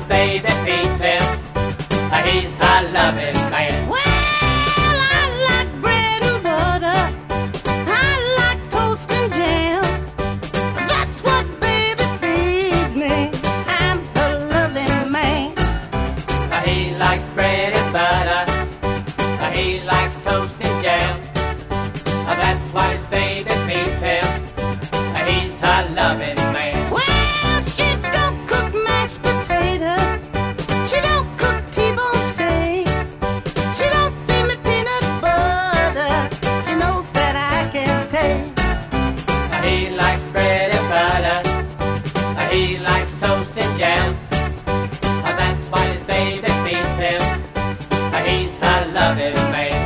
baby feeds him. He's a loving man. Well, I like bread and butter. I like toast and jam. That's what baby feeds me. I'm a loving man. He likes bread and butter. He likes toast and jam. That's what his baby feeds him. He's a loving man. Well, she don't cook mashed potatoes. She don't cook T-bone steak. She don't feed me peanut butter. She knows that I can take. He likes bread and butter. He likes toast and jam. That's what his baby feeds him. He's a loving man.